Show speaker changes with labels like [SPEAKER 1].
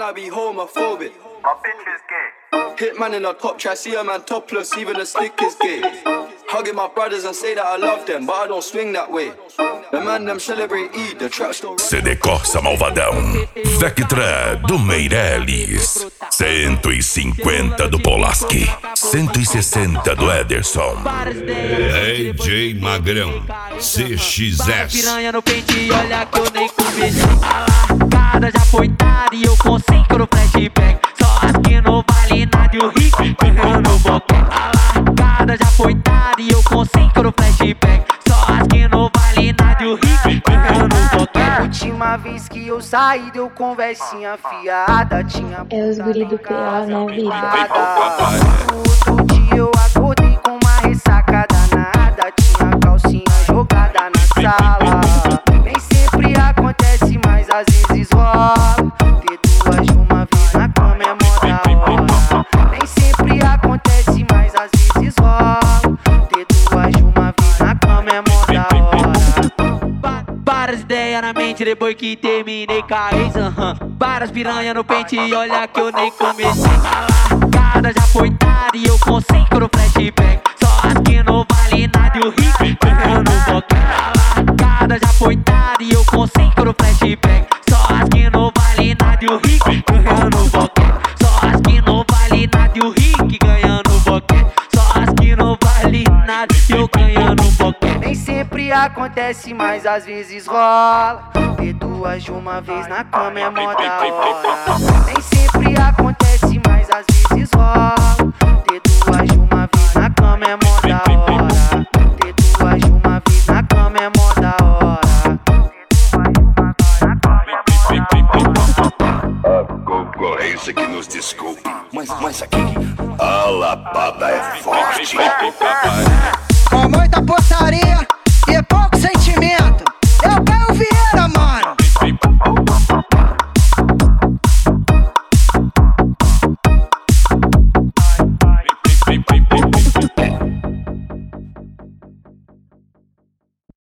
[SPEAKER 1] I be homophobic.
[SPEAKER 2] My bitch is gay.
[SPEAKER 1] Hit man in a top try, see a man topless, even a stick is gay. Hugging my brothers and say that I love them, but I don't swing that way. The man them celebrate Eid, the trap still.
[SPEAKER 3] CD Corsa Malvadão, Vectra do Meirelles, 150 do Polaski, 160 do Ederson.
[SPEAKER 4] DJ Magrão, CXS.
[SPEAKER 5] Piranha no pente, olha que eu nem comecei. A largada já foi dada e eu com 5 no flashback. Só as que não vale nada e o rico no boquete. A largada já foi dada e eu com 5 no flashback. Só as que não vale nada e o rico no boquete.
[SPEAKER 6] A última vez que eu saí deu conversinha fiada. Tinha
[SPEAKER 7] É os guri do PA na vida.
[SPEAKER 6] No outro dia eu acordei com uma ressaca danada. Tinha calcinha jogada na sala. Nem sempre acontece, mas às vezes rola. Ter duas de uma vez na cama é mó da hora. Nem sempre acontece, mas às vezes rola. Ter duas de uma vez na cama é mó da hora.
[SPEAKER 5] Várias ideias na mente depois que terminei com a ex. Várias piranha no pente e olha que eu nem comecei. A largada já foi dada e eu com 5 no flashback. Só as que não vale nada e o rico no boquete. A largada já foi dada e eu com 5 no flashback. Só as que não vale nada e o rico no boquete. Só as que não vale nada e o rico ganhando boquete. Só as que não vale nada e eu ganhando boquete.
[SPEAKER 6] Nem sempre acontece, mas às vezes rola. Ter duas de uma vez na cama é mó da hora. Nem sempre acontece, mas às vezes rola. Ter duas de uma vez na cama é mó da hora. Ter duas de uma vez na cama é mó da hora.
[SPEAKER 4] A concorrência que nos desculpe, mas aqui a lapada é forte.
[SPEAKER 8] Com muita putaria